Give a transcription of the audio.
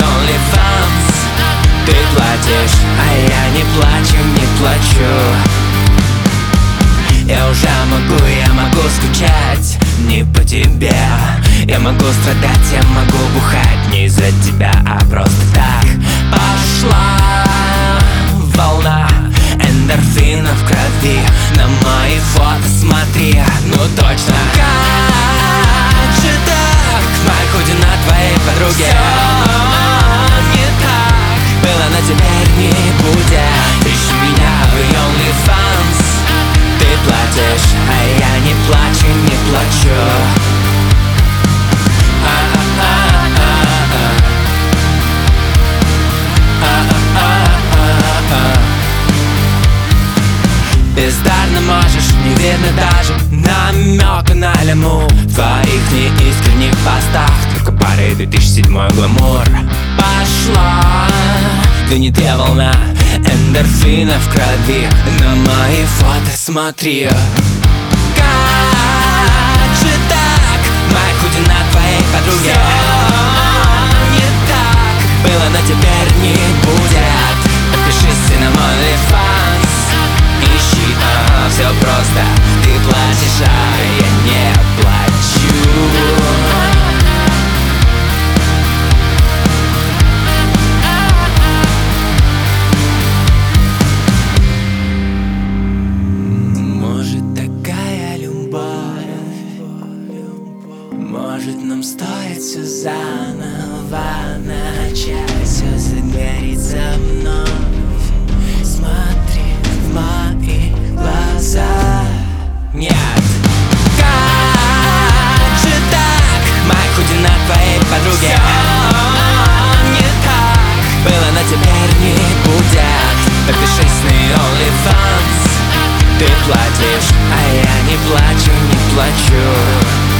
OnlyFans. Ты платишь, а я не плачу, не плачу. Я могу скучать не по тебе. Я могу страдать, я могу бухать не из-за тебя, а просто так. Пошла волна эндорфинов в крови. На мои фото смотри, ну точно. Как же так? Моя худи на твоей подруге. Все не так было, но теперь не будет. Ищи меня в OnlyFans. Ты платишь, а я не плачу, не плачу. Бездарно можешь, не видно даже намека на лиму в твоих неискренних постах. Только пары 2007 гламур. Пошла гнетая волна эндорфинов в крови. На мои фото смотри. Как же так? Моя худи на твоей подруге. Все не так было, но теперь не будет. Подпишись на мой OnlyFans. Ищи, все просто. Ты платишь, а я не плачу. Может, нам стоит все заново начать. Все загорится вновь. Смотри в мои глаза. Нет. Как же так? Моя худи на твоей подруге. Все не так было, но теперь не будет. Подпишись на OnlyFans. Ты платишь, а я не плачу, не плачу.